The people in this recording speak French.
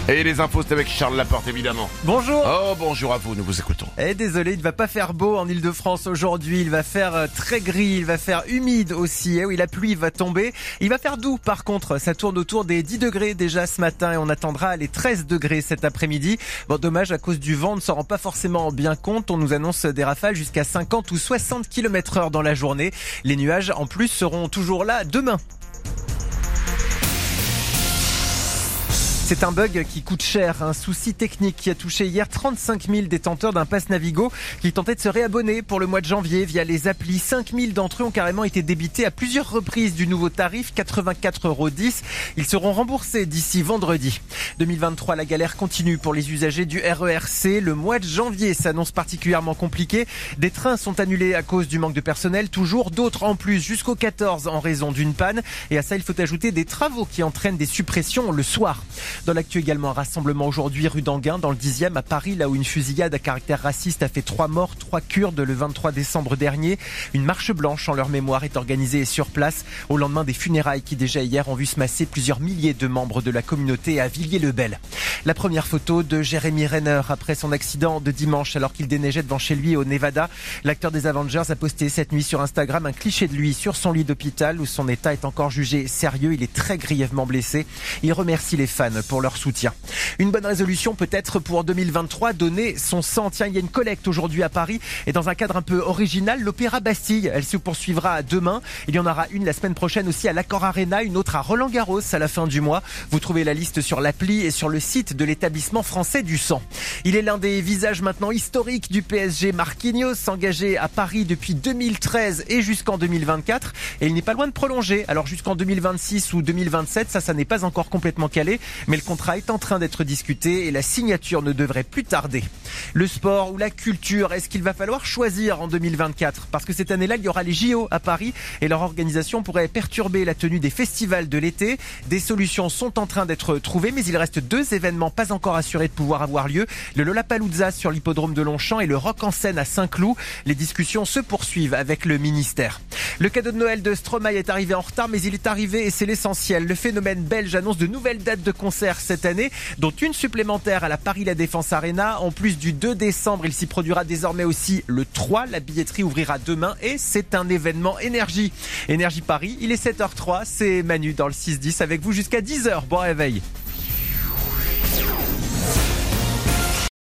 Et les infos, c'est avec Charles Laporte, évidemment. Bonjour. Oh, bonjour à vous, nous vous écoutons. Désolé, il ne va pas faire beau en Ile-de-France aujourd'hui. Il va faire très gris, il va faire humide aussi. Oui, la pluie va tomber. Il va faire doux par contre. Ça tourne autour des 10 degrés déjà ce matin et on attendra les 13 degrés cet après-midi. Bon, dommage, à cause du vent, on ne s'en rend pas forcément bien compte. On nous annonce des rafales jusqu'à 50 ou 60 km/h dans la journée. Les nuages en plus seront toujours là demain. C'est un bug qui coûte cher, un souci technique qui a touché hier 35 000 détenteurs d'un pass Navigo qui tentaient de se réabonner pour le mois de janvier via les applis. 5 000 d'entre eux ont carrément été débités à plusieurs reprises du nouveau tarif, 84,10 €. Ils seront remboursés d'ici vendredi. 2023, la galère continue pour les usagers du RERC. Le mois de janvier s'annonce particulièrement compliqué. Des trains sont annulés à cause du manque de personnel, toujours d'autres en plus jusqu'au 14 en raison d'une panne. Et à ça, il faut ajouter des travaux qui entraînent des suppressions le soir. Dans l'actu également, un rassemblement aujourd'hui rue d'Anguin dans le 10e à Paris, là où une fusillade à caractère raciste a fait 3 morts, 3 Kurdes le 23 décembre dernier. Une marche blanche en leur mémoire est organisée sur place au lendemain des funérailles qui déjà hier ont vu se masser plusieurs milliers de membres de la communauté à Villiers-le-Bel. La première photo de Jeremy Renner après son accident de dimanche alors qu'il déneigeait devant chez lui au Nevada. L'acteur des Avengers a posté cette nuit sur Instagram un cliché de lui sur son lit d'hôpital où son état est encore jugé sérieux. Il est très grièvement blessé. Il remercie les fans pour leur soutien. Une bonne résolution peut-être pour 2023, donner son sang. Tiens, il y a une collecte aujourd'hui à Paris et dans un cadre un peu original, l'Opéra Bastille. Elle se poursuivra demain. Il y en aura une la semaine prochaine aussi à l'Accor Arena, une autre à Roland-Garros à la fin du mois. Vous trouvez la liste sur l'appli et sur le site de l'établissement français du sang. Il est l'un des visages maintenant historiques du PSG. Marquinhos, engagé à Paris depuis 2013 et jusqu'en 2024 et il n'est pas loin de prolonger. Alors jusqu'en 2026 ou 2027, ça n'est pas encore complètement calé, mais le contrat est en train d'être discuté et la signature ne devrait plus tarder. Le sport ou la culture, est-ce qu'il va falloir choisir en 2024 ? Parce que cette année-là, il y aura les JO à Paris et leur organisation pourrait perturber la tenue des festivals de l'été. Des solutions sont en train d'être trouvées, mais il reste 2 événements pas encore assurés de pouvoir avoir lieu. Le Lollapalooza sur l'hippodrome de Longchamp et le Rock en Seine à Saint-Cloud. Les discussions se poursuivent avec le ministère. Le cadeau de Noël de Stromae est arrivé en retard, mais il est arrivé et c'est l'essentiel. Le phénomène belge annonce de nouvelles dates de concert cette année, dont une supplémentaire à la Paris La Défense Arena. En plus du 2 décembre, il s'y produira désormais aussi le 3. La billetterie ouvrira demain et c'est un événement énergie. Énergie Paris, il est 7h03, c'est Manu dans le 6-10 avec vous jusqu'à 10h. Bon réveil.